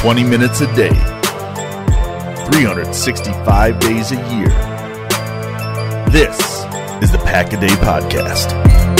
20 minutes a day, 365 days a year. This is the Pack a Day Podcast.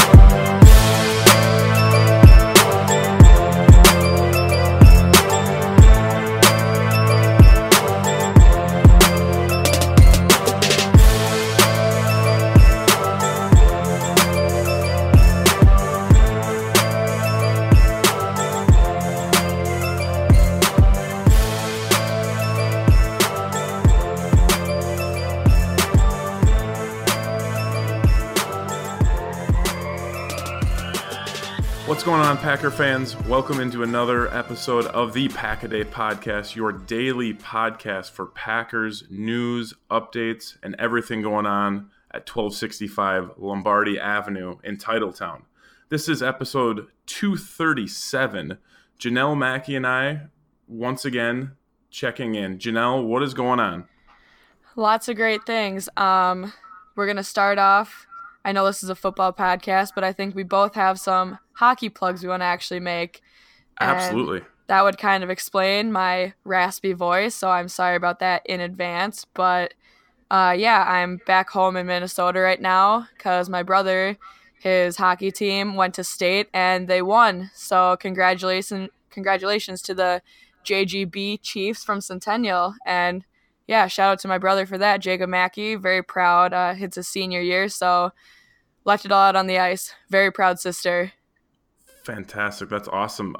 What's going on, Packer fans? Welcome into another episode of the Pack a Day Podcast, your daily podcast for Packers news, updates, and everything going on at 1265 Lombardi Avenue in Titletown. This is episode 237. Janelle Mackey and I, once again, checking in. Janelle, what is going on? Lots of great things. We're going to start off. I know this is a football podcast, but I think we both have some hockey plugs we want to actually make. Absolutely. That would kind of explain my raspy voice, so I'm sorry about that in advance. But I'm back home in Minnesota right now because my brother, his hockey team went to state and they won. So congratulations to the JGB Chiefs from Centennial. And yeah, shout out to my brother for that, Jacob Mackey. Very proud. It's his senior year, so left it all out on the ice. Very proud sister. Fantastic. That's awesome.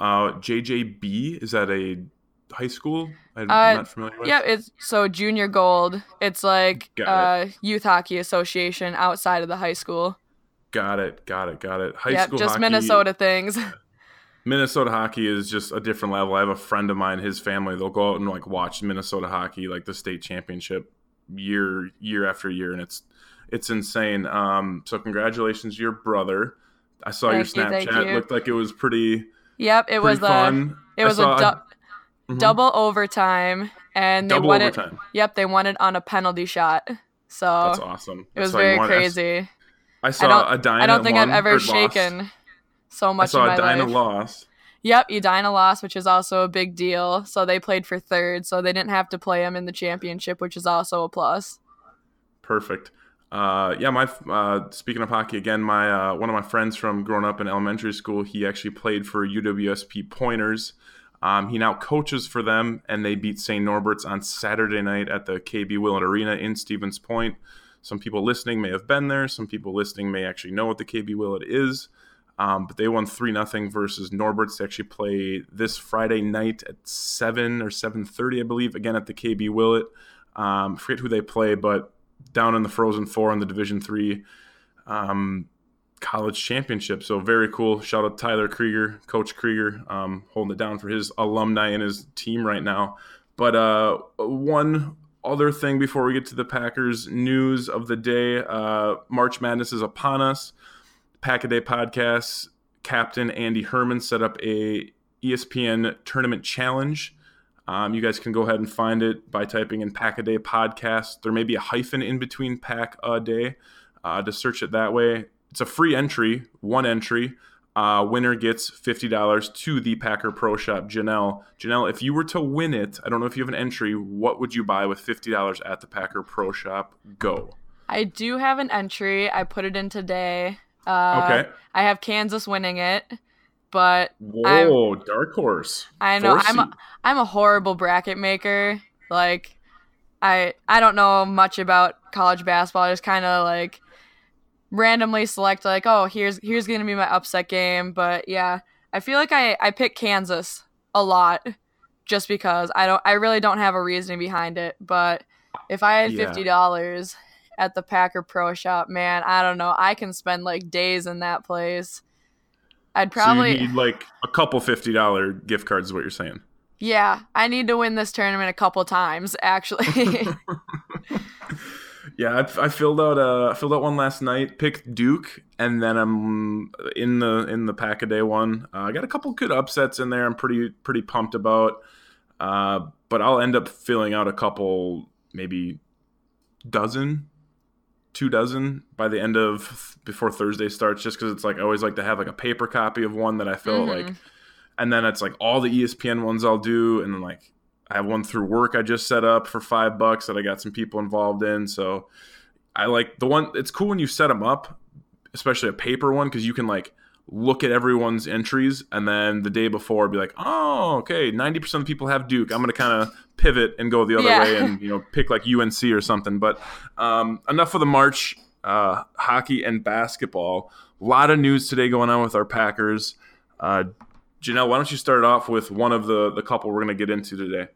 JJB, is that a high school? I'm not familiar with. Yeah, it's so junior gold. It's like youth hockey association outside of the high school. Got it. High school just hockey, Minnesota things. Minnesota hockey is just a different level. I have a friend of mine, his family, they'll go out and watch Minnesota hockey, the state championship year after year, and it's insane. So congratulations to your brother. I saw your Snapchat. It looked like it was pretty. Yep, it was fun. It was double overtime, and they won it. Yep, they won it on a penalty shot. So that's awesome. It was very crazy. I saw Edina. I don't think I've ever shaken so much in my life. I saw Edina lost. Yep, Edina lost, which is also a big deal. So they played for third, so they didn't have to play them in the championship, which is also a plus. Perfect. Speaking of hockey again, my one of my friends from growing up in elementary school, he actually played for UWSP Pointers. He now coaches for them, and they beat St. Norbert's on Saturday night at the KB Willett Arena in Stevens Point. Some people listening may have been there. Some people listening may actually know what the KB Willett is. But they won 3-0 versus Norbert's. They actually play this Friday night at 7 or 7:30, I believe, again at the KB Willett. Forget who they play, but down in the Frozen Four in the Division III college championship. So very cool. Shout out Tyler Krieger, Coach Krieger, holding it down for his alumni and his team right now. But one other thing before we get to the Packers news of the day, March Madness is upon us. Pack a Day Podcast captain Andy Herman set up a ESPN tournament challenge. You guys can go ahead and find it by typing in Pack a Day Podcast. There may be a hyphen in between Pack a Day to search it that way. It's a free entry, one entry. Winner gets $50 to the Packer Pro Shop. Janelle, if you were to win it, I don't know if you have an entry, what would you buy with $50 at the Packer Pro Shop? Go. I do have an entry. I put it in today. Okay. I have Kansas winning it. But dark horse. I know I'm a horrible bracket maker. I don't know much about college basketball. I just kind of randomly select here's gonna be my upset game. But yeah, I feel like I pick Kansas a lot just because I really don't have a reasoning behind it. But if I had $50 at the Packer Pro Shop, man, I don't know. I can spend days in that place. I'd probably... So you need a couple $50 gift cards is what you're saying. Yeah, I need to win this tournament a couple times, actually. Yeah, I filled out one last night, picked Duke, and then I'm in the Pack a Day one. I got a couple good upsets in there I'm pretty pumped about. But I'll end up filling out a couple, maybe two dozen by the end of before Thursday starts, just because it's I always like to have a paper copy of one that I fill and then it's all the ESPN ones I'll do, and then I have one through work I just set up for $5 that I got some people involved in. So I like the one. It's cool when you set them up, especially a paper one, because you can like look at everyone's entries and then the day before be like, oh, okay, 90% of the people have Duke. I'm going to kind of pivot and go the other way and, pick like UNC or something. But enough of the March hockey and basketball. A lot of news today going on with our Packers. Janelle, why don't you start off with one of the couple we're going to get into today?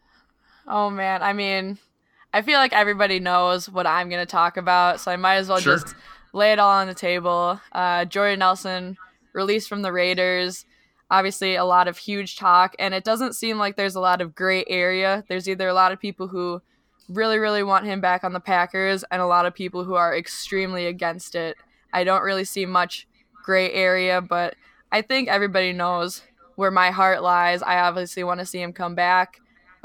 Oh, man. I mean, I feel like everybody knows what I'm going to talk about, so I might as well just lay it all on the table. Jordy Nelson released from the Raiders. Obviously, a lot of huge talk, and it doesn't seem like there's a lot of gray area. There's either a lot of people who really, really want him back on the Packers and a lot of people who are extremely against it. I don't really see much gray area, but I think everybody knows where my heart lies. I obviously want to see him come back.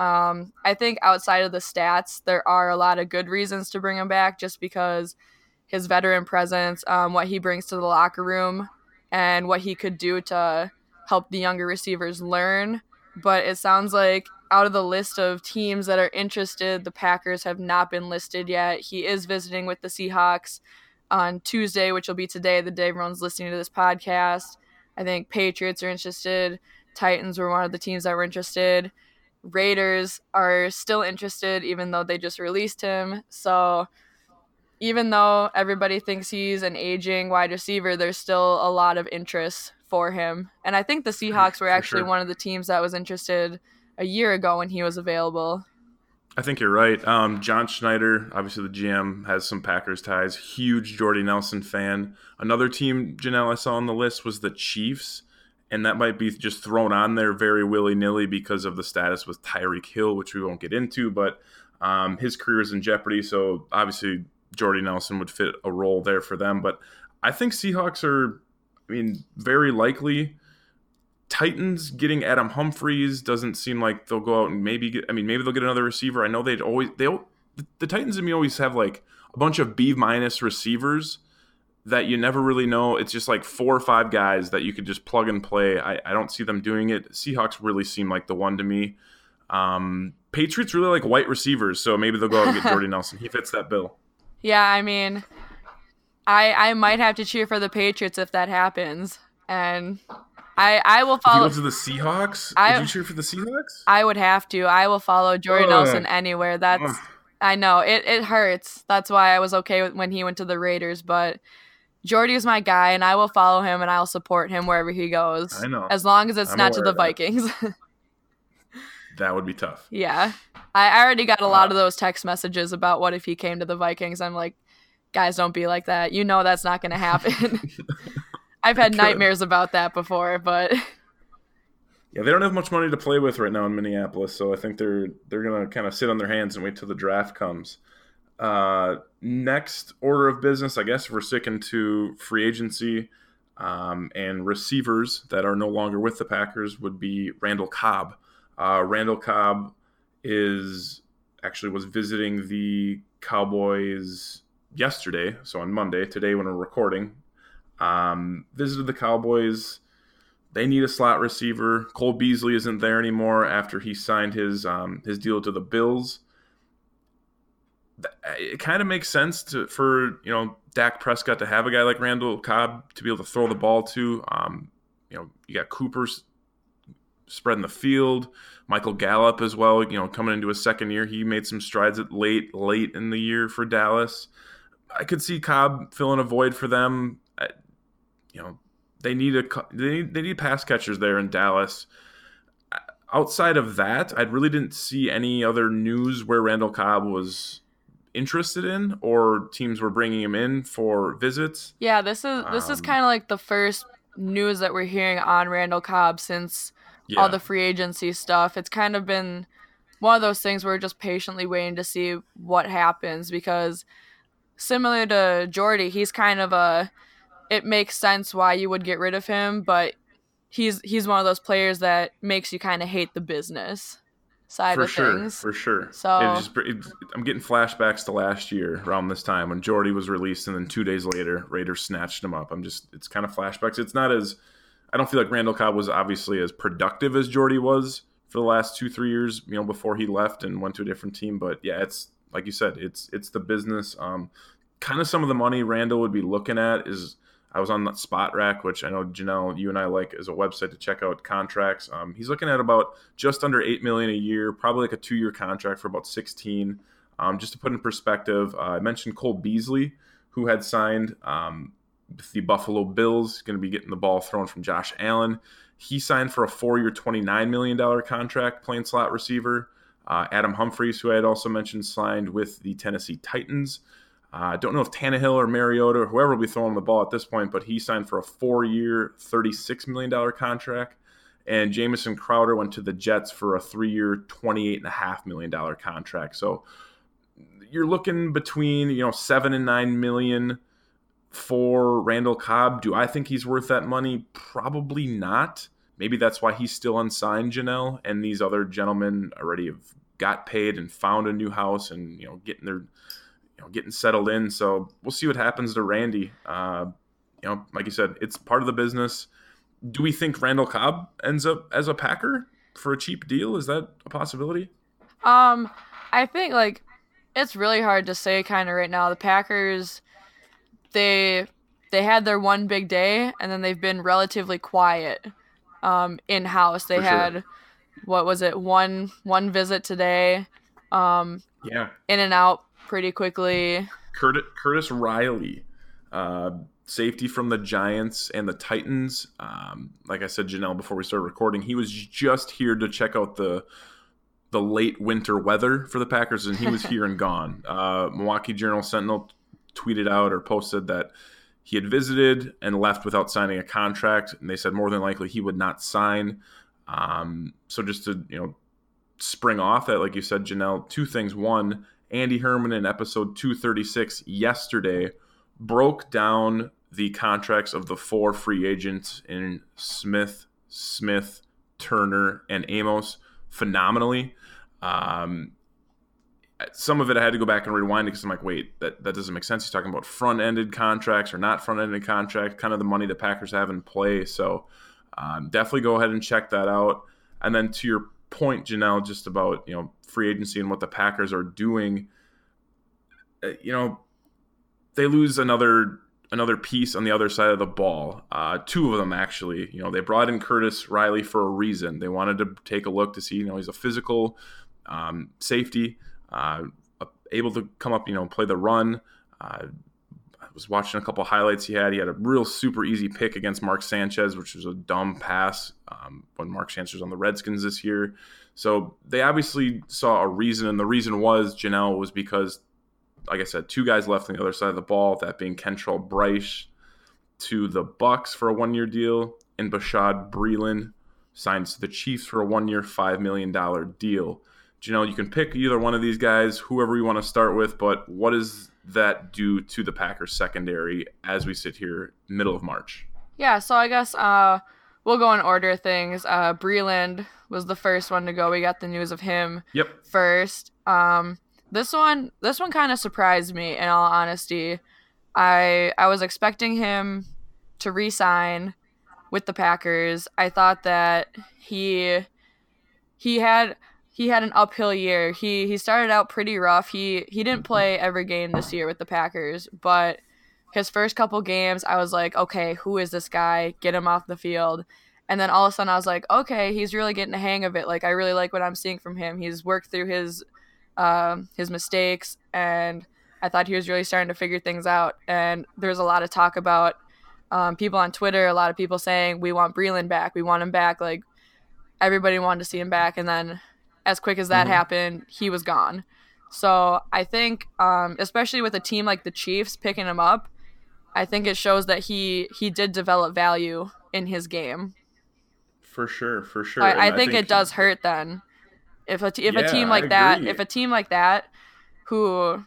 I think outside of the stats, there are a lot of good reasons to bring him back just because his veteran presence, what he brings to the locker room, and what he could do to help the younger receivers learn. But it sounds like out of the list of teams that are interested, the Packers have not been listed yet. He is visiting with the Seahawks on Tuesday, which will be today, the day everyone's listening to this podcast. I think Patriots are interested. Titans were one of the teams that were interested. Raiders are still interested, even though they just released him. So even though everybody thinks he's an aging wide receiver, there's still a lot of interest for him. And I think the Seahawks were actually one of the teams that was interested a year ago when he was available. I think you're right. John Schneider, obviously the GM, has some Packers ties. Huge Jordy Nelson fan. Another team, Janelle, I saw on the list was the Chiefs. And that might be just thrown on there very willy-nilly because of the status with Tyreek Hill, which we won't get into. But his career is in jeopardy, so obviously Jordy Nelson would fit a role there for them. But I think Seahawks are, very likely. Titans getting Adam Humphries doesn't seem like they'll go out and maybe they'll get another receiver. I know the Titans and me always have like a bunch of B- receivers that you never really know. It's just like 4 or 5 guys that you could just plug and play. I don't see them doing it. Seahawks really seem like the one to me. Patriots really like white receivers, so maybe they'll go out and get Jordy Nelson. He fits that bill. Yeah, I might have to cheer for the Patriots if that happens. And I will follow. If he goes to the Seahawks? Would you cheer for the Seahawks? I would have to. I will follow Jordy Nelson anywhere. I know. It hurts. That's why I was okay when he went to the Raiders, but Jordy is my guy, and I will follow him, and I'll support him wherever he goes. I know. As long as it's not to the Vikings. That would be tough. Yeah. I already got a lot of those text messages about what if he came to the Vikings. I'm like, guys, don't be like that. You know that's not going to happen. I've had nightmares about that before, but... Yeah, they don't have much money to play with right now in Minneapolis, so I think they're going to kind of sit on their hands and wait till the draft comes. Next order of business, I guess we're sticking to free agency and receivers that are no longer with the Packers would be Randall Cobb. Randall Cobb was visiting the Cowboys yesterday, so on Monday, today when we're recording. Visited the Cowboys. They need a slot receiver. Cole Beasley isn't there anymore after he signed his deal to the Bills. It kind of makes sense for Dak Prescott to have a guy like Randall Cobb to be able to throw the ball to. You got Cooper spreading the field, Michael Gallup as well. Coming into his second year, he made some strides late in the year for Dallas. I could see Cobb filling a void for them. They need pass catchers there in Dallas. Outside of that, I really didn't see any other news where Randall Cobb was interested in or teams were bringing him in for visits. Yeah, this is kind of like the first news that we're hearing on Randall Cobb since all the free agency stuff. It's kind of been one of those things where we're just patiently waiting to see what happens because similar to Jordy, he's kind of it makes sense why you would get rid of him, but he's one of those players that makes you kind of hate the business side of things. For sure. So I'm getting flashbacks to last year around this time when Jordy was released and then 2 days later Raiders snatched him up. It's kind of flashbacks. It's not as, I don't feel like Randall Cobb was obviously as productive as Jordy was for the last 2-3 years, before he left and went to a different team. But yeah, it's like you said, it's the business. Kind of some of the money Randall would be looking at is, I was on that Spot Rack, which I know Janelle, you and I like as a website to check out contracts. He's looking at about just under $8 million a year, probably like a 2-year contract for about 16. Just to put in perspective, I mentioned Cole Beasley, who had signed with the Buffalo Bills, going to be getting the ball thrown from Josh Allen. He signed for a 4-year, $29 million contract playing slot receiver. Adam Humphries, who I had also mentioned, signed with the Tennessee Titans. I don't know if Tannehill or Mariota or whoever will be throwing the ball at this point, but he signed for a 4-year, $36 million contract. And Jamison Crowder went to the Jets for a 3-year, $28.5 million contract. So you're looking between, $7 and $9 million for Randall Cobb. Do I think he's worth that money? Probably not. Maybe that's why he's still unsigned, Janelle, and these other gentlemen already have got paid and found a new house and, getting settled in. So we'll see what happens to Randy. Like you said, it's part of the business. Do we think Randall Cobb ends up as a Packer for a cheap deal? Is that a possibility? I think it's really hard to say kind of right now. The Packers, they had their one big day and then they've been relatively quiet in-house. They had, what was it, one visit today. In and out pretty quickly. Curtis Riley, safety from the Giants and the Titans. Like I said, Janelle, before we started recording, he was just here to check out the late winter weather for the Packers, and he was here and gone. Milwaukee Journal-Sentinel tweeted out or posted that he had visited and left without signing a contract, and they said more than likely he would not sign. So just to spring off that, like you said, Janelle, two things. One, Andy Herman in episode 236 yesterday broke down the contracts of the 4 free agents in Smith, Turner, and Amos phenomenally. Some of it I had to go back and rewind because I'm like, wait, that doesn't make sense. He's talking about front-ended contracts or not front-ended contracts, kind of the money the Packers have in play. So definitely go ahead and check that out. And then to your point, Janelle, just about free agency and what the Packers are doing, they lose another piece on the other side of the ball. 2 of them actually. They brought in Curtis Riley for a reason. They wanted to take a look to see, he's a physical safety, able to come up, play the run. I was watching a couple highlights he had. He had a real super easy pick against Mark Sanchez, which was a dumb pass when Mark Sanchez was on the Redskins this year. So they obviously saw a reason, and the reason was, Janelle, was because, like I said, 2 guys left on the other side of the ball, that being Kentrell Bryce to the Bucks for a 1-year deal, and Bashad Breeland signs to the Chiefs for a 1-year, $5 million deal. Janelle, you can pick either one of these guys, whoever you want to start with, but what does that do to the Packers secondary as we sit here middle of March? Yeah, so I guess we'll go in order of things. Breeland was the first one to go. We got the news of him first. This one kind of surprised me, in all honesty. I was expecting him to re-sign with the Packers. I thought that he had an uphill year. He started out pretty rough. He didn't play every game this year with the Packers, but his first couple games, I was like, okay, who is this guy? Get him off the field. And then all of a sudden I was like, okay, he's really getting the hang of it. I really like what I'm seeing from him. He's worked through his mistakes, and I thought he was really starting to figure things out. And there's a lot of talk about people on Twitter, a lot of people saying, we want Breeland back. We want him back. Everybody wanted to see him back. And then as quick as that happened, he was gone. So I think, especially with a team like the Chiefs picking him up, I think it shows that he did develop value in his game. For sure. I think it does hurt then. If a team like that, who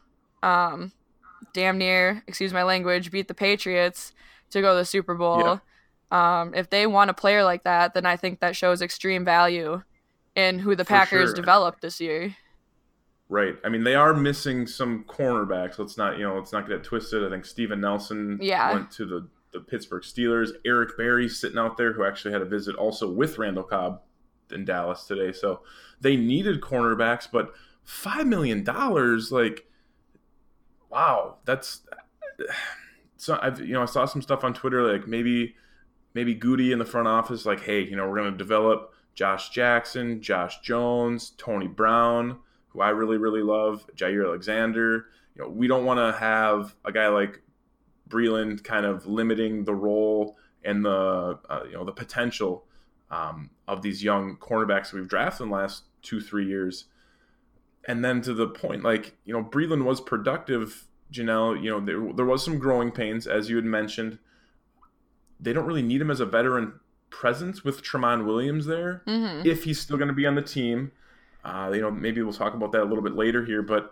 damn near, excuse my language, beat the Patriots to go to the Super Bowl, if they want a player like that, then I think that shows extreme value in who the Packers developed this year. Right. I mean, they are missing some cornerbacks. Let's not get it twisted. I think Steven Nelson went to the Pittsburgh Steelers. Eric Berry sitting out there, who actually had a visit also with Randall Cobb in Dallas today. So they needed cornerbacks, but $5 million, like, wow, that's so. I saw some stuff on Twitter, like maybe Goody in the front office, like, hey, we're going to develop Josh Jackson, Josh Jones, Tony Brown, who I really, really love, Jair Alexander. We don't want to have a guy like Breeland kind of limiting the role and the the potential of these young cornerbacks we've drafted in the last 2-3 years. And then to the point, like, Breeland was productive, Janelle. There was some growing pains, as you had mentioned. They don't really need him as a veteran presence with Tramon Williams there, if he's still going to be on the team. Maybe we'll talk about that a little bit later here, but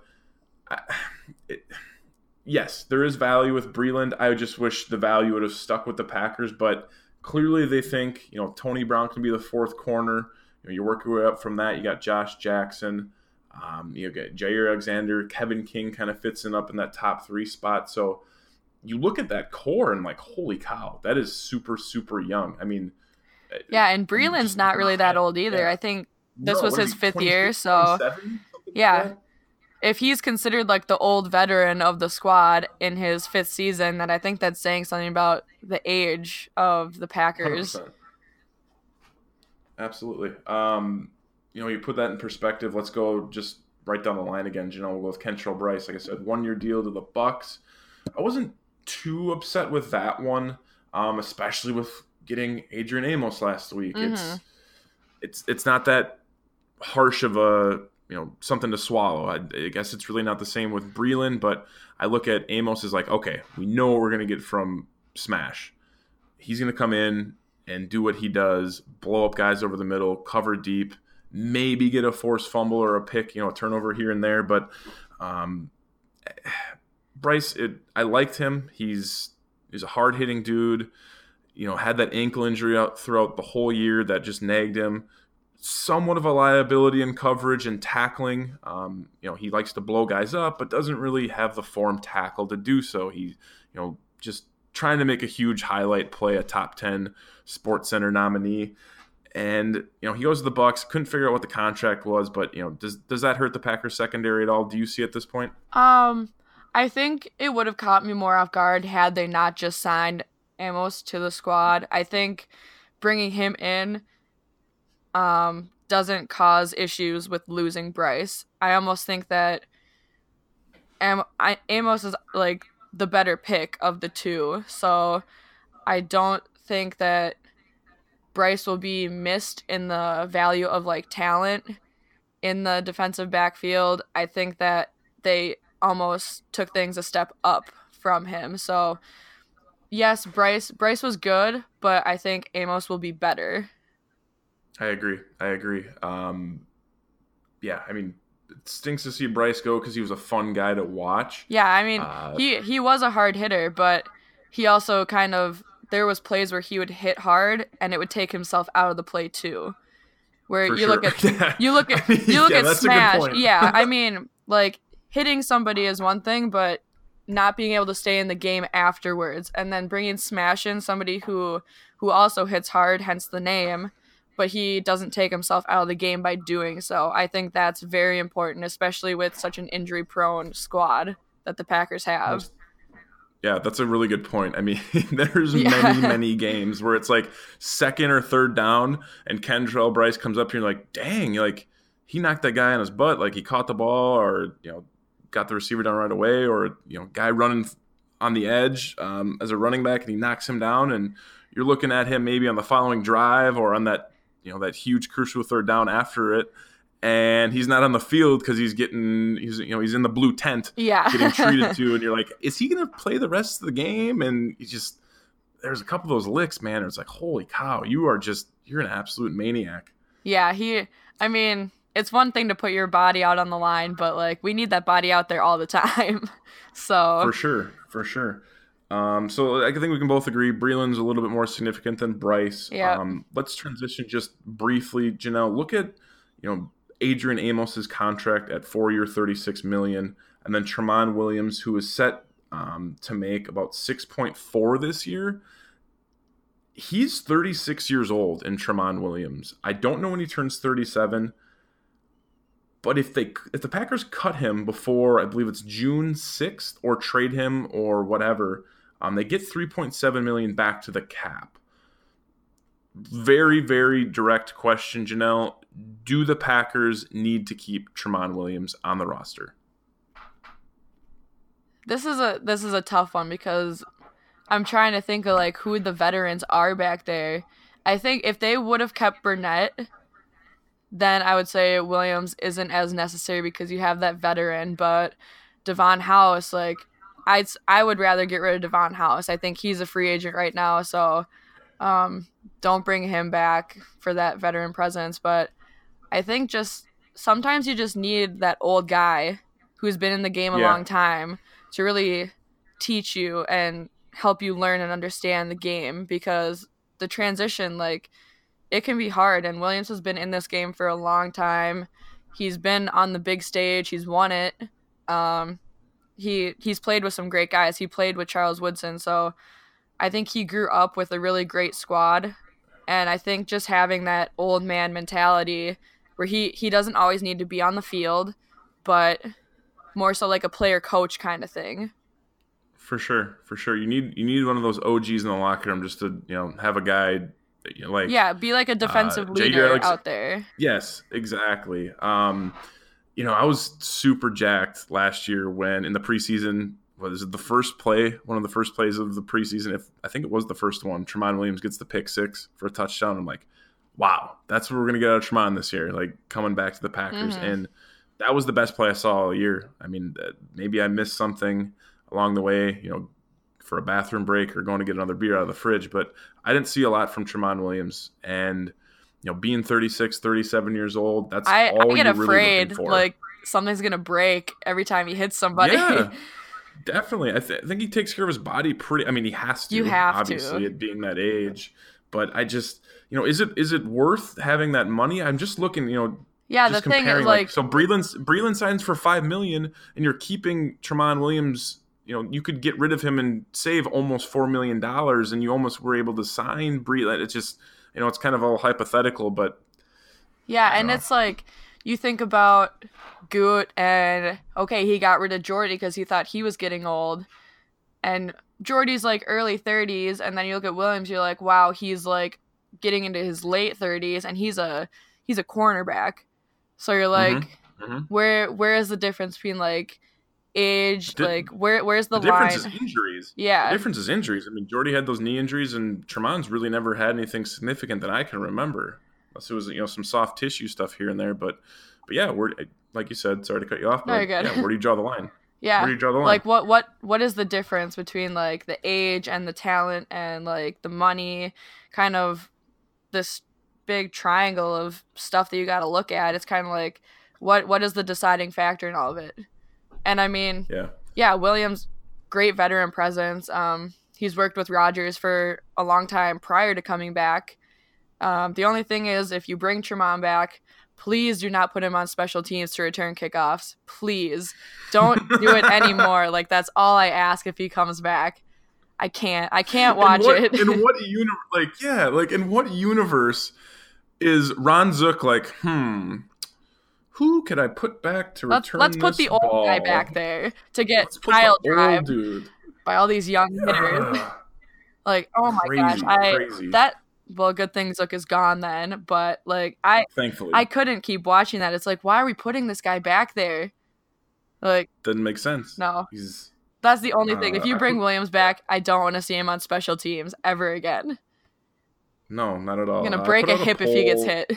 yes, there is value with Breeland. I just wish the value would have stuck with the Packers, but clearly they think, Tony Brown can be the fourth corner. You work your way up from that. You got Josh Jackson. You got Jair Alexander. Kevin King kind of fits up in that top 3 spot. So you look at that core and like, holy cow, that is super, super young. I mean, yeah, and Breeland's not really that old either. Yeah. I think this was his 5th year. So yeah, if he's considered like the old veteran of the squad in his 5th season, then I think that's saying something about the age of the Packers. 100%. Absolutely. You put that in perspective. Let's go just right down the line again. We'll go with Kentrell Brice. Like I said, 1-year deal to the Bucs. I wasn't too upset with that one, especially with getting Adrian Amos last week. It's not that harsh of a something to swallow. I guess it's really not the same with Breeland, but I look at Amos as like, okay, we know what we're going to get from Smash. He's going to come in and do what he does, blow up guys over the middle, cover deep, maybe get a forced fumble or a pick, a turnover here and there. But Brice, I liked him. He's a hard-hitting dude. Had that ankle injury out throughout the whole year that just nagged him. Somewhat of a liability in coverage and tackling. He likes to blow guys up, but doesn't really have the form tackle to do so. He, just trying to make a huge highlight play, a top 10 SportsCenter nominee. And, he goes to the Bucs. Couldn't figure out what the contract was, but, does that hurt the Packers secondary at all? Do you see at this point? I think it would have caught me more off guard had they not just signed Amos to the squad. I think bringing him in doesn't cause issues with losing Brice. I almost think that Amos is like the better pick of the two, so I don't think that Brice will be missed in the value of like talent in the defensive backfield. I think that they almost took things a step up from him. So yes, Brice was good, but I think Amos will be better. I agree. Yeah, I mean, it stinks to see Brice go because he was a fun guy to watch. Yeah, I mean, he was a hard hitter, but he also there was plays where he would hit hard and it would take himself out of the play too. Where you look at Smash. Yeah, I mean, like hitting somebody is one thing, but not being able to stay in the game afterwards, and then bringing Smash in, somebody who also hits hard, hence the name, but he doesn't take himself out of the game by doing so. I think that's very important, especially with such an injury-prone squad that the Packers have. Yeah, that's a really good point. I mean, there's many games where it's like 2nd or 3rd down, and Kentrell Brice comes up here and like, dang, like he knocked that guy on his butt, like he caught the ball or got the receiver down right away, or guy running on the edge as a running back and he knocks him down, and you're looking at him maybe on the following drive or on that that huge crucial 3rd down after it, and he's not on the field because he's in the blue tent, getting treated to, and you're like, is he gonna play the rest of the game? And there's a couple of those licks, man, and it's like, holy cow, you're an absolute maniac. Yeah, I mean, it's one thing to put your body out on the line, but like we need that body out there all the time. So for sure. So I think we can both agree Breeland's a little bit more significant than Brice. Yeah. Let's transition just briefly, Janelle. Look at Adrian Amos's contract at 4-year, $36 million, and then Tramon Williams, who is set to make about 6.4 this year. he's 36 years old in Tramon Williams. I don't know when he turns 37, but if the Packers cut him before, I believe it's June 6th, or trade him or whatever, they get $3.7 million back to the cap. Very, very direct question, Janelle. Do the Packers need to keep Tramon Williams on the roster? This is a tough one because I'm trying to think of like who the veterans are back there. I think if they would have kept Burnett, then I would say Williams isn't as necessary because you have that veteran. But Devon House, like I would rather get rid of Devon House. I think he's a free agent right now, so don't bring him back for that veteran presence. But I think just sometimes you just need that old guy who's been in the game a long time to really teach you and help you learn and understand the game, because the transition, like, it can be hard. And Williams has been in this game for a long time. He's been on the big stage. He's won it. He's played with some great guys. He played with Charles Woodson. So I think he grew up with a really great squad. And I think just having that old man mentality where he doesn't always need to be on the field, but more so like a player coach kind of thing. For sure. You need one of those OGs in the locker room just to, have a guy like be like a defensive leader out there. Yes, exactly. I was super jacked last year when in the preseason, one of the first plays of the preseason, I think it was the first one, Tramon Williams gets the pick six for a touchdown. I'm like, wow, that's what we're gonna get out of Tramon this year, like coming back to the Packers. And that was the best play I saw all year. I mean, maybe I missed something along the way, for a bathroom break or going to get another beer out of the fridge, but I didn't see a lot from Tramon Williams. And, being 36, 37 years old, that's all I get you're really afraid, looking for. Like something's going to break every time he hits somebody. Yeah, definitely. I think he takes care of his body pretty, he has to. You have obviously, to. At being that age. But I just, is it worth having that money? I'm just looking, Yeah, just the thing is, so Breeland signs for $5 million, and you're keeping Tramon Williams. You could get rid of him and save almost $4 million, and you almost were able to sign Breeland. It's just, it's kind of all hypothetical, but yeah, and it's like you think about Goot, and okay, he got rid of Jordy because he thought he was getting old, and Jordy's like early 30s, and then you look at Williams, you're like, wow, he's like getting into his late 30s, and he's a cornerback. So you're like, where is the difference between like age, where's the line? Difference is injuries. Yeah. The difference is injuries. Jordy had those knee injuries, and Tramon's really never had anything significant that I can remember. Unless it was, some soft tissue stuff here and there. But yeah, we're, like you said, sorry to cut you off, but no, you're good. Yeah, where do you draw the line? Yeah. Where do you draw the line? Like what is the difference between like the age and the talent and like the money, kind of this big triangle of stuff that you got to look at? It's kind of like what is the deciding factor in all of it? And Williams, great veteran presence. He's worked with Rodgers for a long time prior to coming back. The only thing is, if you bring Tramon back, please do not put him on special teams to return kickoffs. Please don't do it anymore. Like, that's all I ask if he comes back. I can't watch it. In what universe is Ron Zook like, who could I put back to return Let's put the old guy back there to get pile drive by all these young hitters. Like, oh my gosh. Crazy. Good thing Zook is gone then, but like thankfully I couldn't keep watching that. It's like, why are we putting this guy back there? Like, doesn't make sense. No. That's the only thing. If you bring Williams back, I don't want to see him on special teams ever again. No, not at all. I'm going to break a hip if he gets hit.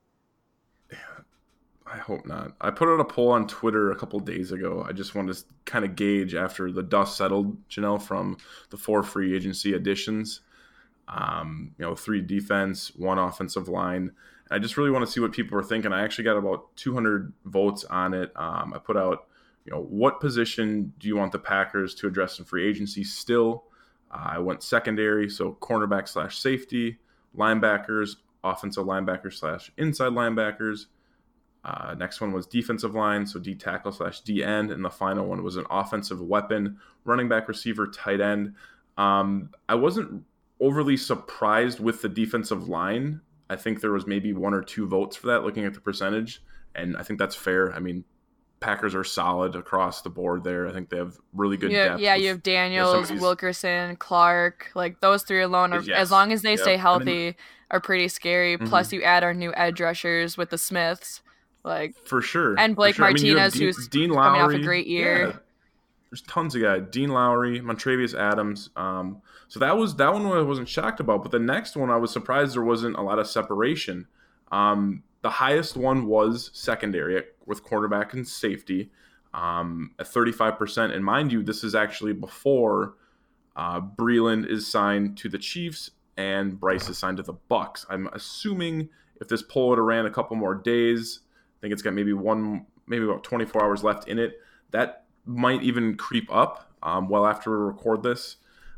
I hope not. I put out a poll on Twitter a couple days ago. I just wanted to kind of gauge after the dust settled, Janelle, from the 4 free agency additions. 3 defense, 1 offensive line. I just really want to see what people are thinking. I actually got about 200 votes on it. I put out, what position do you want the Packers to address in free agency still? I went secondary, so cornerback / safety, linebackers, offensive linebackers / inside linebackers. Next one was defensive line, so D tackle / D end, and the final one was an offensive weapon, running back, receiver, tight end. I wasn't overly surprised with the defensive line. I think there was maybe 1 or 2 votes for that, looking at the percentage, and I think that's fair. I mean, Packers are solid across the board there. I think they have really good depth. Yeah, you have Daniels, Wilkerson, Clark. Like, those 3 alone, as long as they stay healthy, are pretty scary. Plus, you add our new edge rushers with the Smiths. Like, for sure. And Blake Martinez, who's Dean coming Lowry, off a great year. Yeah. There's tons of guys. Dean Lowry, Montravius Adams. So that one I wasn't shocked about. But the next one, I was surprised there wasn't a lot of separation. The highest one was secondary with quarterback and safety at 35%. And mind you, this is actually before Breeland is signed to the Chiefs and Bryce is signed to the Bucks. I'm assuming if this poll would have ran a couple more days, I think it's got maybe about 24 hours left in it, that might even creep up well after we record this.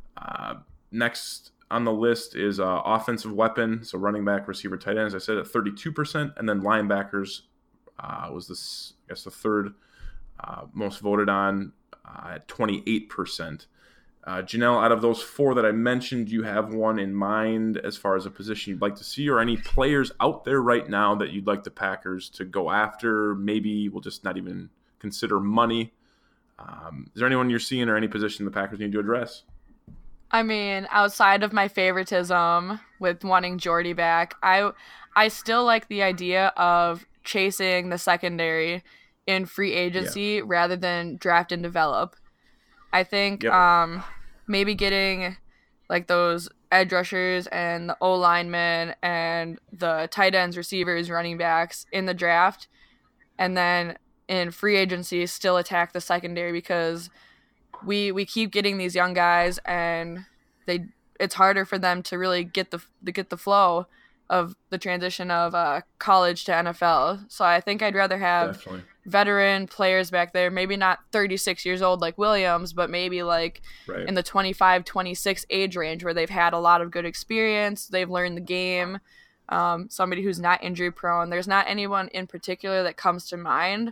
Next on the list is offensive weapon, so running back, receiver, tight end, as I said, at 32%, and then linebackers was this, I guess, the third most voted on at 28%. Janelle, out of those 4 that I mentioned, do you have one in mind as far as a position you'd like to see, or any players out there right now that you'd like the Packers to go after? Maybe we'll just not even consider money. Is there anyone you're seeing or any position the Packers need to address? I mean, outside of my favoritism with wanting Jordy back, I still like the idea of chasing the secondary in free agency rather than draft and develop. I think maybe getting like those edge rushers and the O-linemen and the tight ends, receivers, running backs in the draft, and then in free agency still attack the secondary, because we keep getting these young guys and it's harder for them to really get the flow of the transition of college to NFL. So I think I'd rather have veteran players back there, maybe not 36 years old like Williams, but maybe like in the 25, 26 age range where they've had a lot of good experience, they've learned the game, somebody who's not injury prone. There's not anyone in particular that comes to mind.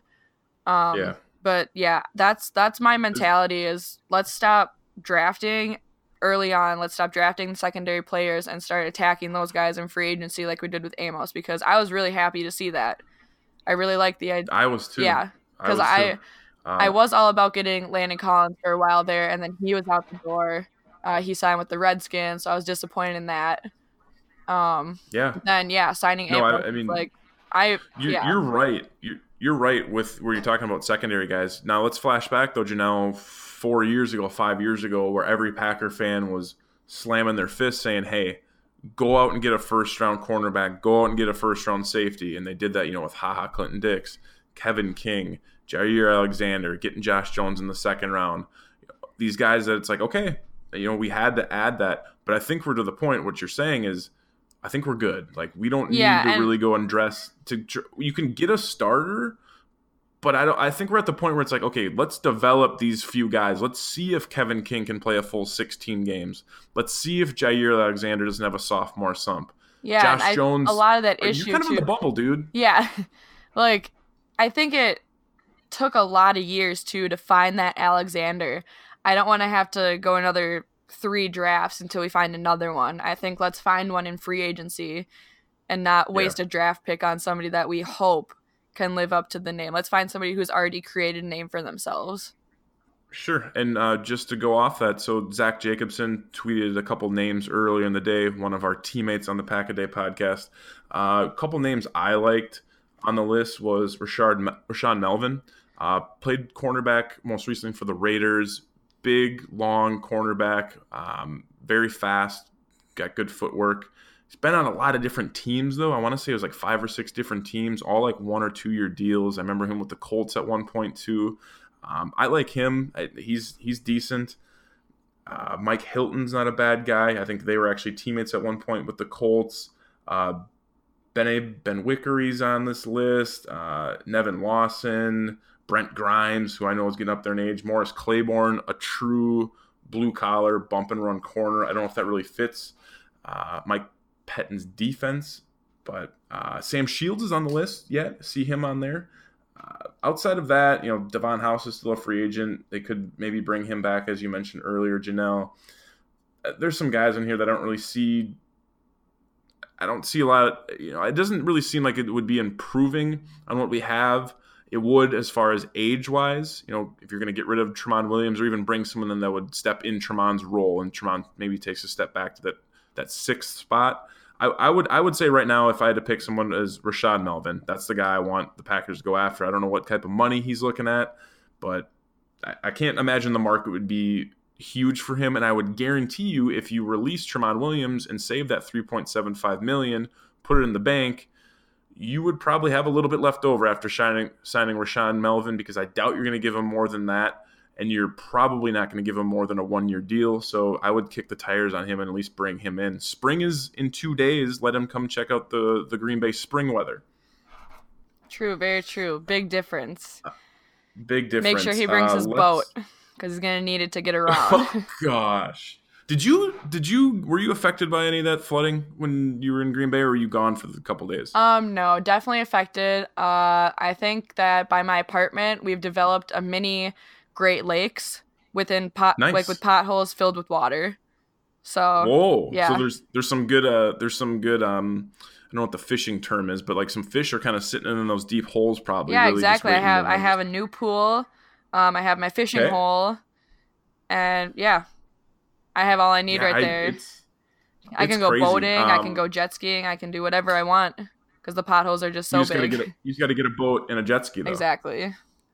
But yeah, that's my mentality is let's stop drafting early on. Let's stop drafting secondary players and start attacking those guys in free agency like we did with Amos, because I was really happy to see that. I really liked the idea. I was too. Yeah, because I was all about getting Landon Collins for a while there, and then he was out the door. He signed with the Redskins, so I was disappointed in that. Then signing Amos. I mean, like you're right. You're right with where you're talking about secondary guys. Now let's flash back though, Janelle, 5 years ago, where every Packer fan was slamming their fists saying, hey, go out and get a first-round cornerback, go out and get a first-round safety. And they did that, with HaHa Clinton-Dix, Kevin King, Jair Alexander, getting Josh Jones in the second round. These guys that it's like, okay, we had to add that. But I think we're to the point, what you're saying is, I think we're good. Like, we don't need to really go and dress to. You can get a starter, but I think we're at the point where it's like, okay, let's develop these few guys. Let's see if Kevin King can play a full 16 games. Let's see if Jair Alexander doesn't have a sophomore slump. Yeah, Josh Jones. A lot of that issue. You're kind of in the bubble, dude. Yeah, like I think it took a lot of years to find that Alexander. I don't want to have to go another 3 drafts until we find another one. I think let's find one in free agency and not waste a draft pick on somebody that we hope can live up to the name. Let's find somebody who's already created a name for themselves. Sure. And just to go off that, so Zach Jacobson tweeted a couple names earlier in the day, one of our teammates on the Pack a Day podcast. A couple names I liked on the list was Rashaan Melvin. Played cornerback most recently for the Raiders. Big, long cornerback, very fast, got good footwork. He's been on a lot of different teams, though. I want to say it was like 5 or 6 different teams, all like 1 or 2 year deals. I remember him with the Colts at one point, too. I like him. He's decent. Mike Hilton's not a bad guy. I think they were actually teammates at one point with the Colts. Ben Wickery's on this list. Nevin Lawson. Brent Grimes, who I know is getting up there in age. Morris Claiborne, a true blue-collar bump-and-run corner. I don't know if that really fits Mike Pettin's defense, but Sam Shields is on the list yet. See him on there. Outside of that, Devon House is still a free agent. They could maybe bring him back, as you mentioned earlier, Janelle. there's some guys in here that I don't really see. I don't see a lot. It doesn't really seem like it would be improving on what we have. It would, as far as age-wise, if you're going to get rid of Tremont Williams or even bring someone in that would step in Tremont's role, and Tremont maybe takes a step back to that sixth spot. I would say right now, if I had to pick someone as Rashad Melvin, that's the guy I want the Packers to go after. I don't know what type of money he's looking at, but I can't imagine the market would be huge for him. And I would guarantee you, if you release Tremont Williams and save that $3.75 million, put it in the bank, you would probably have a little bit left over after signing Rashad Melvin, because I doubt you're going to give him more than that, and you're probably not going to give him more than a 1-year deal. So I would kick the tires on him and at least bring him in. Spring is in 2 days. Let him come check out the Green Bay spring weather. True, very true. Big difference. Big difference. Make sure he brings his boat, because he's going to need it to get around. Oh, gosh. Were you affected by any of that flooding when you were in Green Bay, or were you gone for a couple days? No, definitely affected. I think that by my apartment, we've developed a mini Great Lakes within Nice. with potholes filled with water. So whoa, yeah. So there's some good I don't know what the fishing term is, but like some fish are kind of sitting in those deep holes probably. Yeah, really exactly. Just I have a new pool. I have my fishing hole, and yeah. I have all I need right there. I can go crazy. boating. I can go jet skiing. I can do whatever I want, because the potholes are just so big. You just got to get a boat and a jet ski, though. Exactly.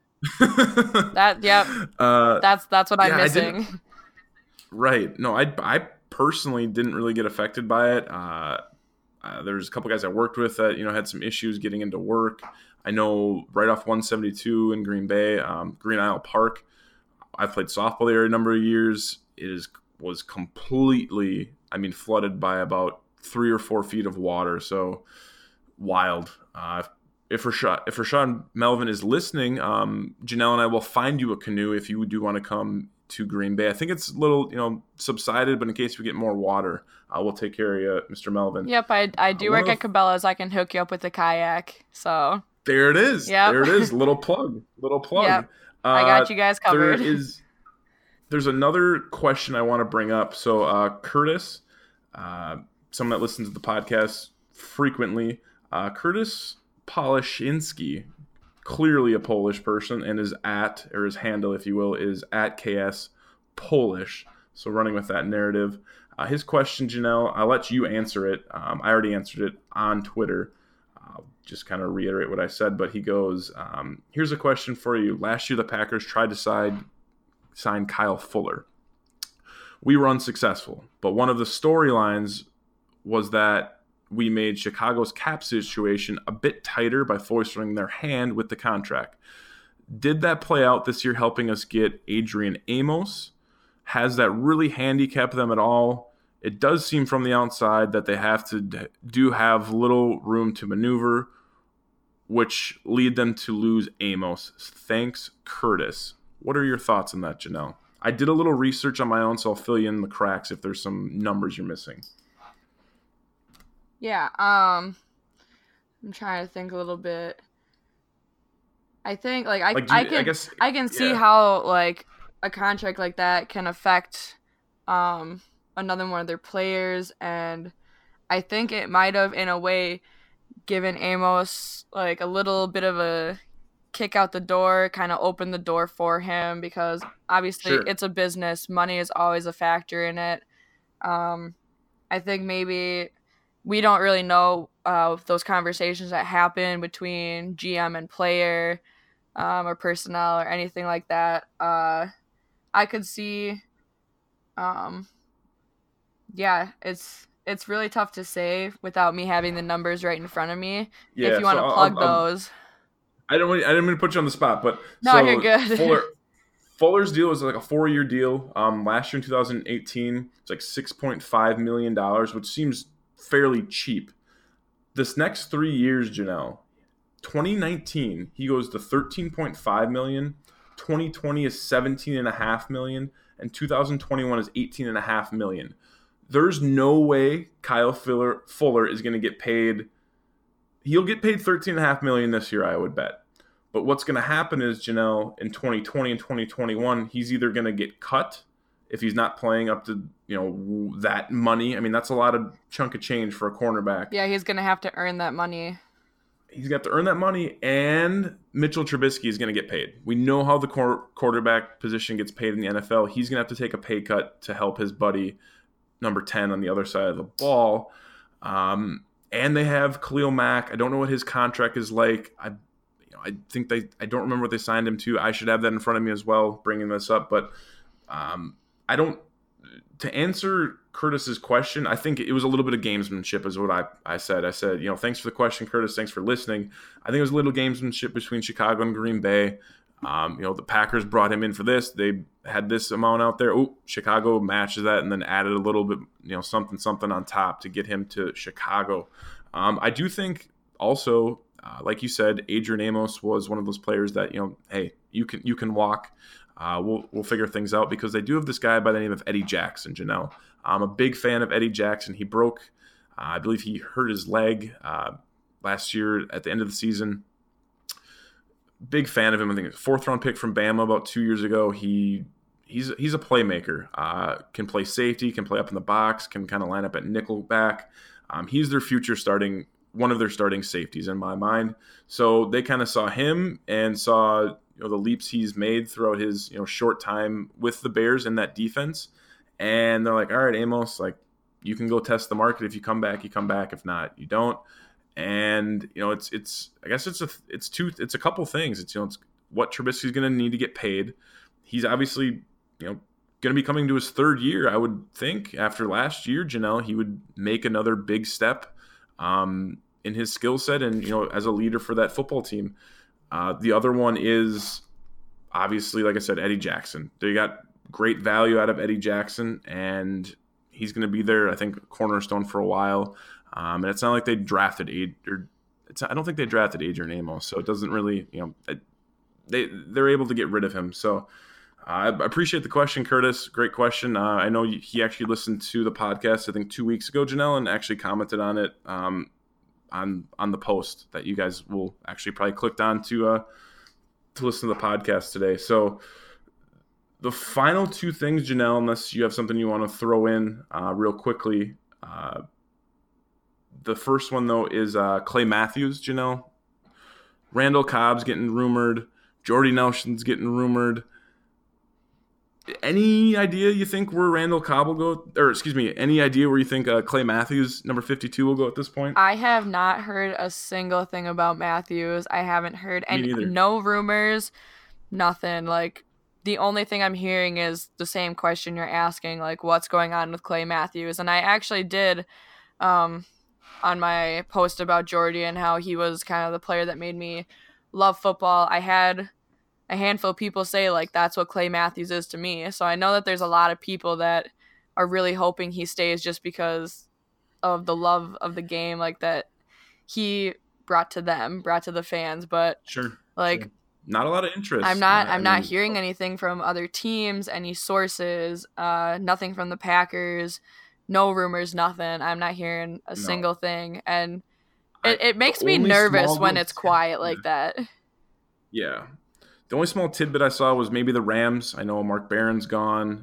That's what I'm missing. Right. No, I personally didn't really get affected by it. There's a couple guys I worked with that had some issues getting into work. I know right off 172 in Green Bay, Green Isle Park. I've played softball there a number of years. Was completely, flooded by about 3 or 4 feet of water. So wild. If Rashad Melvin is listening, Janelle and I will find you a canoe if you do want to come to Green Bay. I think it's a little, subsided, but in case we get more water, we'll take care of you, Mr. Melvin. Yep, I do work at Cabela's. I can hook you up with a kayak. So there it is. Yep. There it is. Little plug. Yep. I got you guys covered. There's another question I want to bring up. So Curtis, someone that listens to the podcast frequently, Curtis Polishinsky, clearly a Polish person, and his handle, if you will, is @KS Polish. So running with that narrative. His question, Janelle, I'll let you answer it. I already answered it on Twitter. Just kind of reiterate what I said, but he goes, here's a question for you. Last year, the Packers tried to sign Kyle Fuller. We were unsuccessful, but one of the storylines was that we made Chicago's cap situation a bit tighter by forcing their hand with the contract. Did that play out this year, helping us get Adrian Amos? Has that really handicapped them at all? It does seem from the outside that they have little room to maneuver, which lead them to lose Amos. Thanks, Curtis. What are your thoughts on that, Janelle? I did a little research on my own, so I'll fill you in the cracks if there's some numbers you're missing. Yeah, I'm trying to think a little bit. I think I can see how like a contract like that can affect another one of their players, and I think it might have in a way given Amos like a little bit of a kick out the door, kind of open the door for him, because obviously It's a business. Money is always a factor in it. I think maybe we don't really know those conversations that happen between GM and player or personnel or anything like that. I could see, it's really tough to say without me having the numbers right in front of me. Yeah, if you want to plug those. I didn't mean to put you on the spot, but no, you're good. Fuller's deal was like a 4-year deal. Last year in 2018, it's like $6.5 million, which seems fairly cheap. This next 3 years, Janelle, 2019, he goes to $13.5 million. 2020 is $17.5 million, and 2021 is $18.5 million. There's no way Kyle Fuller is going to get paid. He'll get paid $13.5 million this year, I would bet. But what's going to happen is, Janelle, in 2020 and 2021, he's either going to get cut if he's not playing up to, that money. I mean, that's a lot of chunk of change for a cornerback. Yeah, he's going to have to earn that money. He's got to earn that money, and Mitchell Trubisky is going to get paid. We know how the quarterback position gets paid in the NFL. He's going to have to take a pay cut to help his buddy, number 10, on the other side of the ball. And they have Khalil Mack. I don't know what his contract is like. I think I don't remember what they signed him to. I should have that in front of me as well, bringing this up. But to answer Curtis's question, I think it was a little bit of gamesmanship is what I said. I said, thanks for the question, Curtis. Thanks for listening. I think it was a little gamesmanship between Chicago and Green Bay. The Packers brought him in for this. They had this amount out there. Oh, Chicago matches that and then added a little bit, something on top to get him to Chicago. I do think also, like you said, Adrian Amos was one of those players that, hey, you can walk. We'll figure things out because they do have this guy by the name of Eddie Jackson, Janelle. I'm a big fan of Eddie Jackson. He broke, I believe he hurt his leg last year at the end of the season. Big fan of him. I think 4th round pick from Bama about 2 years ago. He's a playmaker. Can play safety, can play up in the box, can kind of line up at nickel back. He's their future one of their starting safeties in my mind. So they kind of saw him and saw the leaps he's made throughout his short time with the Bears in that defense, and they're like, all right, Amos, like you can go test the market. If you come back, you come back. If not, you don't. And it's I guess it's a couple things. It's what Trubisky's going to need to get paid. He's obviously going to be coming to his 3rd year. I would think after last year, Janelle, he would make another big step in his skill set and as a leader for that football team. The other one is obviously, like I said, Eddie Jackson. They got great value out of Eddie Jackson, and he's going to be there, I think, cornerstone for a while. And it's not like they drafted I don't think they drafted Adrian Amos, so it doesn't really, they're able to get rid of him. So I appreciate the question, Curtis. Great question. I know he actually listened to the podcast, I think 2 weeks ago, Janelle, and actually commented on it on the post that you guys will actually probably clicked on to listen to the podcast today. So the final 2 things, Janelle, unless you have something you want to throw in real quickly. The first one, though, is Clay Matthews, Janelle. Randall Cobb's getting rumored. Jordy Nelson's getting rumored. Any idea you think where Randall Cobb will go? Or, excuse me, any idea where you think Clay Matthews, number 52, will go at this point? I have not heard a single thing about Matthews. I haven't heard no rumors, nothing. Like, the only thing I'm hearing is the same question you're asking, like, what's going on with Clay Matthews? And I actually did, on my post about Jordy and how he was kind of the player that made me love football, I had a handful of people say, like, that's what Clay Matthews is to me. So I know that there's a lot of people that are really hoping he stays just because of the love of the game, like, that he brought to the fans. But sure, not a lot of interest. I'm not hearing anything from other teams, any sources, nothing from the Packers, no rumors, nothing. I'm not hearing a single thing, and it makes me nervous when it's quiet like that. Yeah. The only small tidbit I saw was maybe the Rams. I know Mark Barron's gone.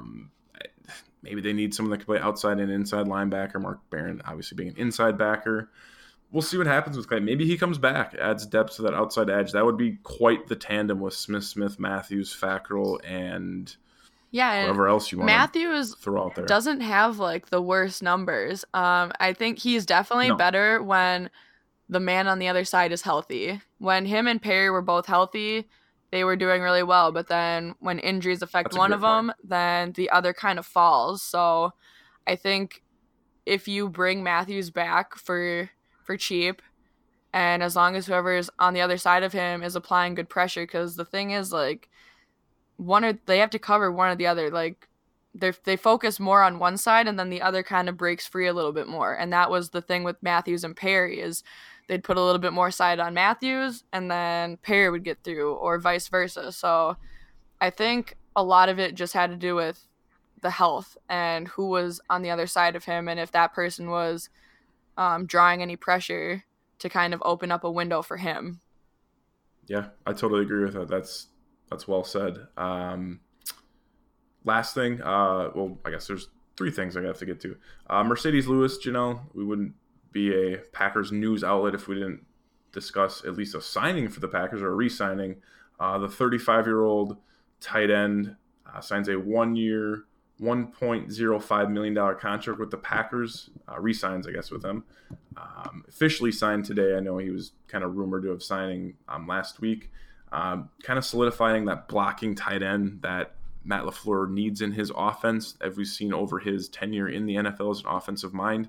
Maybe they need someone that can play outside and inside linebacker. Mark Barron obviously being an inside backer. We'll see what happens with Clay. Maybe he comes back, adds depth to that outside edge. That would be quite the tandem with Smith, Matthews, Fackrell, and whoever else you want Matthews to throw out there. Doesn't have like the worst numbers. I think he's definitely better when the man on the other side is healthy. When him and Perry were both healthy, they were doing really well. But then when injuries affect one of them, then the other kind of falls. So I think if you bring Matthews back for cheap, and as long as whoever's on the other side of him is applying good pressure, because the thing is, like, they have to cover one or the other. Like, they focus more on one side, and then the other kind of breaks free a little bit more. And that was the thing with Matthews and Perry, is they'd put a little bit more side on Matthews, and then Perry would get through, or vice versa. So I think a lot of it just had to do with the health and who was on the other side of him, and if that person was drawing any pressure to kind of open up a window for him. Yeah, I totally agree with that. That's well said. last thing, well, I guess there's three things I have to get to. Mercedes Lewis, Janelle, we wouldn't be a Packers news outlet if we didn't discuss at least a signing for the Packers or a re-signing. The 35-year-old tight end signs a 1-year, $1.05 million contract with the Packers. Re-signs, I guess, with them. Officially signed today. I know he was kind of rumored to have signing last week. Kind of solidifying that blocking tight end that Matt LaFleur needs in his offense, as we've seen over his tenure in the NFL as an offensive mind.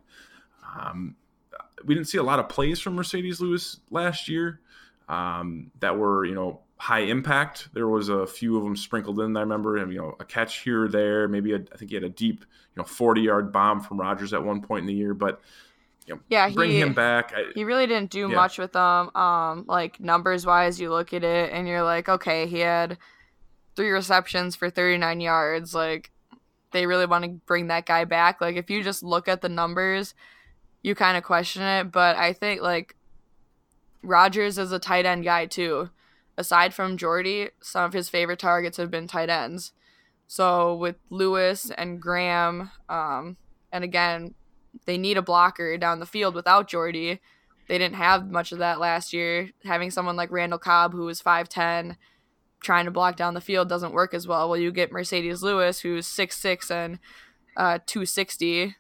We didn't see a lot of plays from Mercedes Lewis last year that were, high impact. There was a few of them sprinkled in. I remember him, a catch here or there. Maybe I think he had a deep, 40-yard bomb from Rodgers at one point in the year. But bring him back. He really didn't do much with them. Like numbers wise, you look at it and you're like, okay, he had 3 receptions for 39 yards. Like, they really want to bring that guy back. Like, if you just look at the numbers, you kind of question it. But I think, like, Rodgers is a tight end guy, too. Aside from Jordy, some of his favorite targets have been tight ends. So, with Lewis and Graham, and again, they need a blocker down the field without Jordy. They didn't have much of that last year. Having someone like Randall Cobb, who is 5'10", trying to block down the field doesn't work as well. Well, you get Mercedes Lewis, who's 6'6" and 260.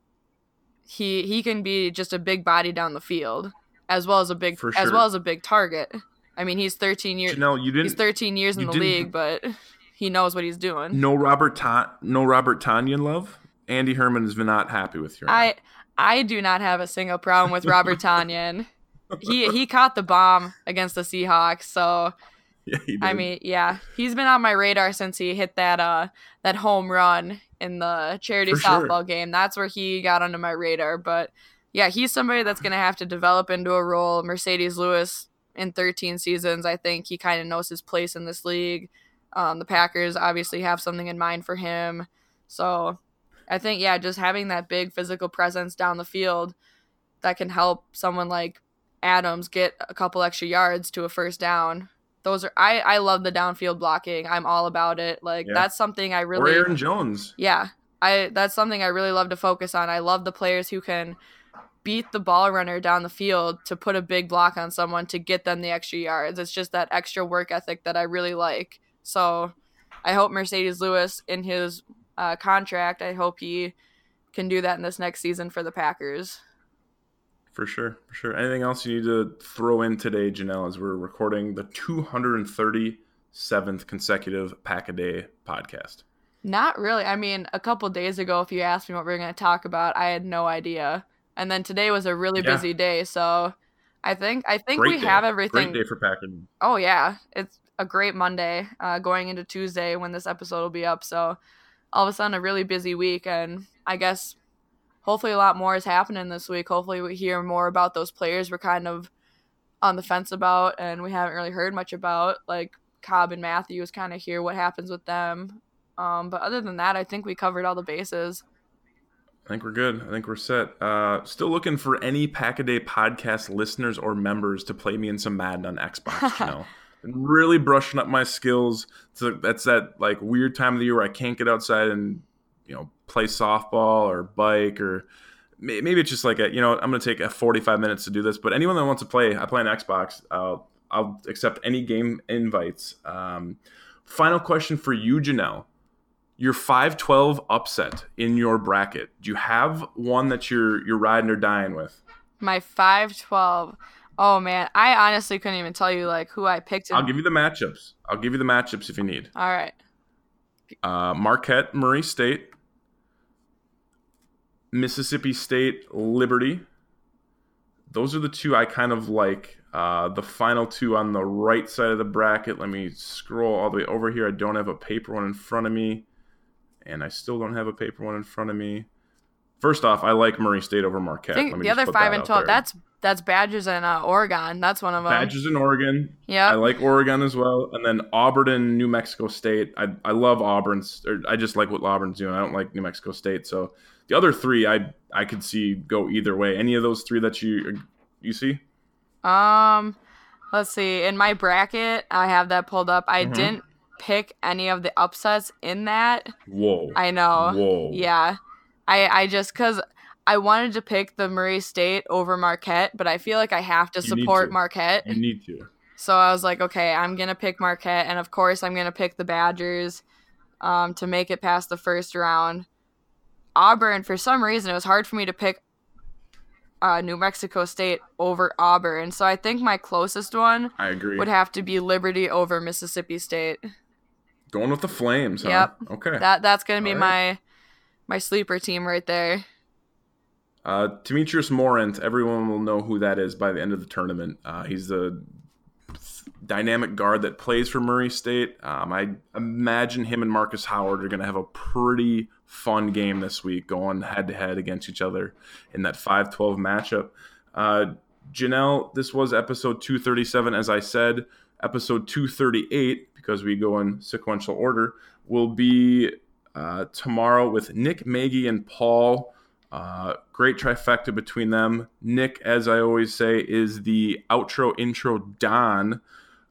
He can be just a big body down the field, as well as a big target. I mean, he's 13 years. He's 13 years in the league, but he knows what he's doing. No Robert Tonyan love. Andy Herman is not happy with you. I do not have a single problem with Robert Tonyan. He caught the bomb against the Seahawks, so yeah, he did. I mean, yeah, he's been on my radar since he hit that home run in the charity softball game. That's where he got onto my radar. But yeah, he's somebody that's gonna have to develop into a role. Mercedes Lewis in 13 seasons, I think he kind of knows his place in this league. The Packers obviously have something in mind for him, so I think just having that big physical presence down the field that can help someone like Adams get a couple extra yards to a first down. I love the downfield blocking. I'm all about it. That's something I really. Or Aaron Jones. Yeah, that's something I really love to focus on. I love the players who can beat the ball runner down the field to put a big block on someone to get them the extra yards. It's just that extra work ethic that I really like. So I hope Mercedes Lewis in his contract, I hope he can do that in this next season for the Packers. For sure. Anything else you need to throw in today, Janelle, as we're recording the 237th consecutive Pack-A-Day podcast? Not really. I mean, a couple days ago, if you asked me what we were going to talk about, I had no idea. And then today was a really busy day, so I think we have everything. Great day for Packers. Oh yeah, it's a great Monday going into Tuesday when this episode will be up. So all of a sudden, a really busy week, and I guess hopefully a lot more is happening this week. Hopefully we hear more about those players we're kind of on the fence about, and we haven't really heard much about, like Cobb and Matthews. Kind of hear what happens with them. But other than that, I think we covered all the bases. I think we're good. I think we're set. Still looking for any Pack-A-Day podcast listeners or members to play me in some Madden on Xbox, and really brushing up my skills. So that's that like weird time of the year where I can't get outside and play softball or bike, or maybe it's just like I'm going to take 45 minutes to do this. But anyone that wants to play, I play on Xbox. I'll accept any game invites. Final question for you, Janelle. Your 5-12 upset in your bracket. Do you have one that you're riding or dying with? My 5-12. Oh man, I honestly couldn't even tell you like who I picked. I'll give you the matchups. If you need. All right. Marquette, Murray State, Mississippi State, Liberty. Those are the two I kind of like. The final two on the right side of the bracket. Let me scroll all the way over here. I don't have a paper one in front of me. And I still don't have a paper one in front of me. First off, I like Murray State over Marquette. I think the other 5 and 12, that's Badgers and Oregon. That's one of them. Badgers and Oregon. Yeah. I like Oregon as well. And then Auburn and New Mexico State. I love Auburn's. I just like what Auburn's doing. I don't like New Mexico State. So the other 3, I could see go either way. Any of those 3 that you see? Let's see. In my bracket, I have that pulled up. I didn't pick any of the upsets in that. Whoa. I know. Whoa. Yeah. I just, because I wanted to pick the Murray State over Marquette, but I feel like I have to support Marquette. You need to. So I was like, okay, I'm going to pick Marquette. And of course, I'm going to pick the Badgers to make it past the first round. Auburn, for some reason, it was hard for me to pick New Mexico State over Auburn. So I think my closest one I agree. would have to be Liberty over Mississippi State. Going with the Flames, huh? Yep. Okay. That's going to be my sleeper team right there. Demetrius Morant, everyone will know who that is by the end of the tournament. He's the dynamic guard that plays for Murray State. I imagine him and Marcus Howard are going to have a pretty fun game this week, going head-to-head against each other in that 5-12 matchup. Janelle, this was episode 237, as I said. Episode 238, because we go in sequential order, will be tomorrow with Nick, Maggie, and Paul. Great trifecta between them. Nick, as I always say, is the outro intro Don.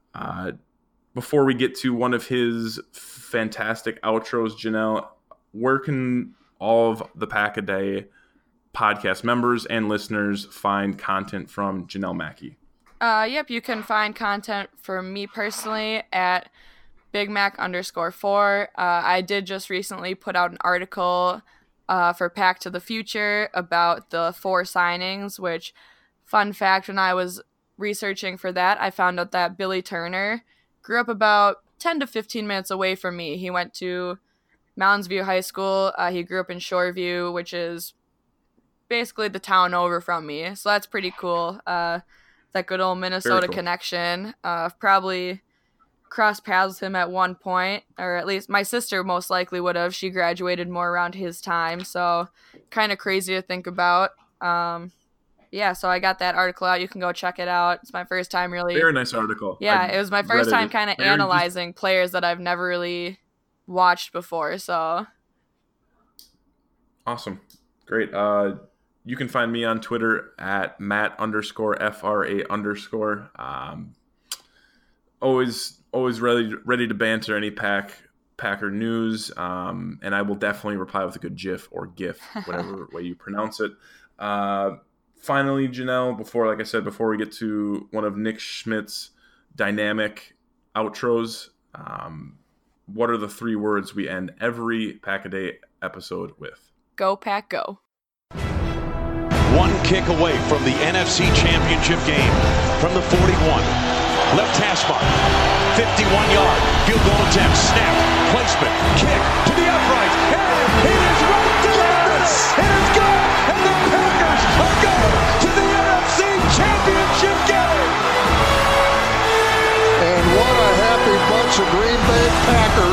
Before we get to one of his fantastic outros, Janelle, where can all of the Pack-A-Day podcast members and listeners find content from Janelle Mackey? Yep, you can find content for me personally at BigMac_4. I did just recently put out an article for Pack to the Future about the 4 signings, which, fun fact, when I was researching for that, I found out that Billy Turner grew up about 10 to 15 minutes away from me. He went to Mounds View High School. He grew up in Shoreview, which is basically the town over from me. So that's pretty cool. That good old Minnesota connection. Probably crossed paths with him at one point, or at least my sister most likely would have. She graduated more around his time, so kind of crazy to think about. Yeah, so I got that article out. You can go check it out. It's my first time really. Very nice article. Yeah, it was my first time kind of analyzing players that I've never really watched before, so. Awesome. Great. You can find me on Twitter at Matt_FRA_. Always ready to banter any Packer news, and I will definitely reply with a good GIF or GIF, whatever way you pronounce it. Finally, Janelle, before we get to one of Nick Schmidt's dynamic outros, what are the 3 words we end every Pack-A-Day episode with? Go Pack, go. One kick away from the NFC Championship game from the 41. Left hash mark, 51-yard field goal attempt, snap, placement, kick to the upright, and it is right to the fence. It is good, and the Packers are going to the NFC Championship game. And what a happy bunch of Green Bay Packers.